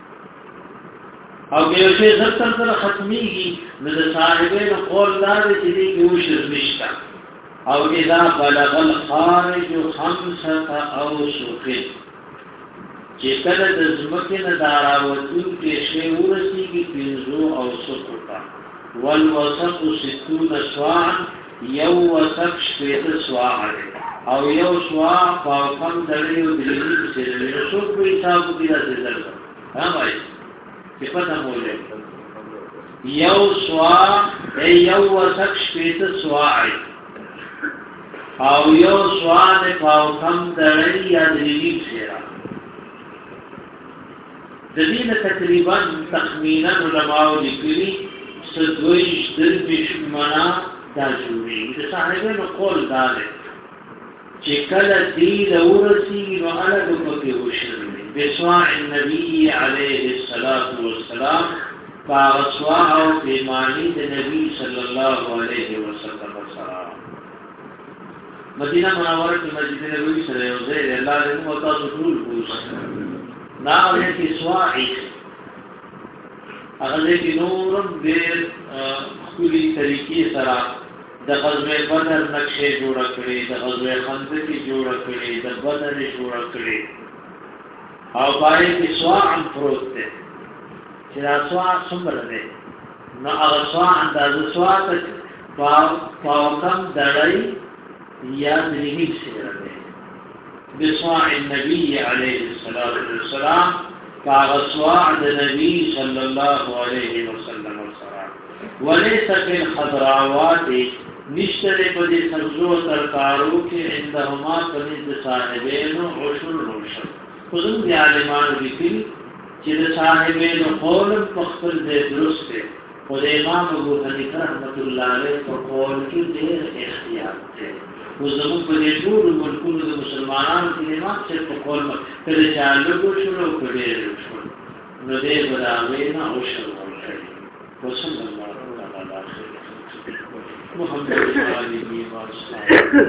او یو شی زړه سره ختميږي نو د صاحبانو قول دار چې دې یو شر نشته او اذا بلغ الخارج خمسه او سوقه چې کله د زمکه نه داراوتو کې شی ورسیږي پنځو او سوقه والوسط ستون سواعا یو وسط شپېته سواعا او یو سواع په کم دلیو دلیو چې له رسول په حساب کې راځي ها وایي چې پته مولې یو سواع یو وسط شپېته سواعا او یو سواع په کم دلیو یا دلیو سره د دې تقریبا تخمینا علماء لیکلي سدویش دربش منا دا جوړي د صاحبانو قول دا دی چې کله دې د ورسی نو الګ پکې وشري بسواع النبي عليه الصلاه والسلام فاسواع او پیمانی د نبی صلی الله علیه وسلم سره مدینه منوره کې مسجد نبوي سره یو ځای الله دې مو تاسو ټول پوښتنه ناغه کې سواعي هغه دې نورم ډېر خولي طریقې سره د غزوه بدر نقشې جوړ کړې د غزوه خندق جوړ کړې د بدر جوړ کړې او پای کې سواع پروت ده چې دا سواع څومره ده نو هغه سواع اندازه سواع ته پاو کم دړای یا دې سره ده بسواع النبي عليه الصلاه والسلام كاغسواع النبي صلى الله عليه وسلم والسلام وليس في الخضراوات نشتره په دې سبزو ترکارو کې عندهما پنځه صاحبینو عشر روشن خودم دي عالمانو لیکلي چې د صاحبینو قول په خپل ځای درست دی او د امام ابو حنیفه رحمۃ اللہ علیہ په قول کې ډېر احتیاط دی او زموږ په دې ټول ملکونو د مسلمانانو کې امام چې په قول کله چې الګو شروع کړي نو دې براوي نه او شروع کړي وصلی الله علیه محمد علیه و آله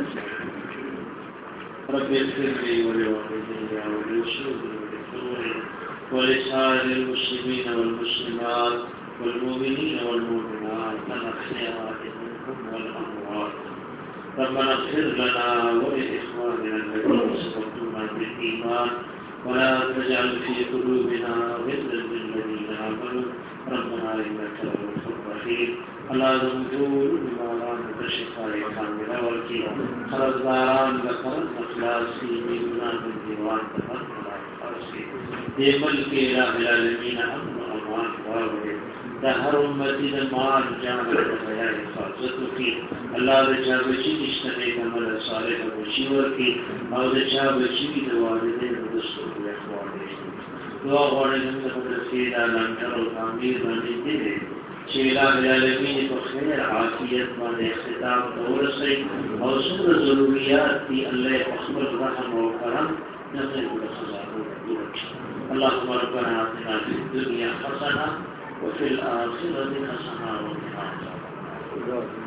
رب اغفر لي ولوالدي ولرسولي ولسائر المسلمين والمسلمات والمؤمنين والمؤمنات الأحياء الأحياء والأموات ربنا اغفر لنا ولإخواننا الذين سبقونا بالإيمان ولا تجعل في قلوبنا غلا للذين آمنوا ربنا إنك رؤوف رحيم اللهم جور بماران بشفاء كاملة والكيام خرزداران لقرن أخلاصي بإيمان بالديوان تفضل أخلاصي دي ملك إله العالمين أمن أمان واوه دا هر امتی دا مال جان بخیا حفاظت کی اللہ دا چا بچی نشتنے کمل صالح بچی ورکی او دا چا بچی دا والدین دستور دا اخوانی دعا غوڑی نمد مدرسی دا لنکر و تعمیر بانی دیده چه الہ العالمین کو خیر عافیت بانی اختتام دور سی او سمر ضروریات دی اللہ اخبر رحم و کرم نظر بخزارو اللهم ربنا آتنا في الدنيا حسنة وفي الآخرة حسنة وقنا عذاب النار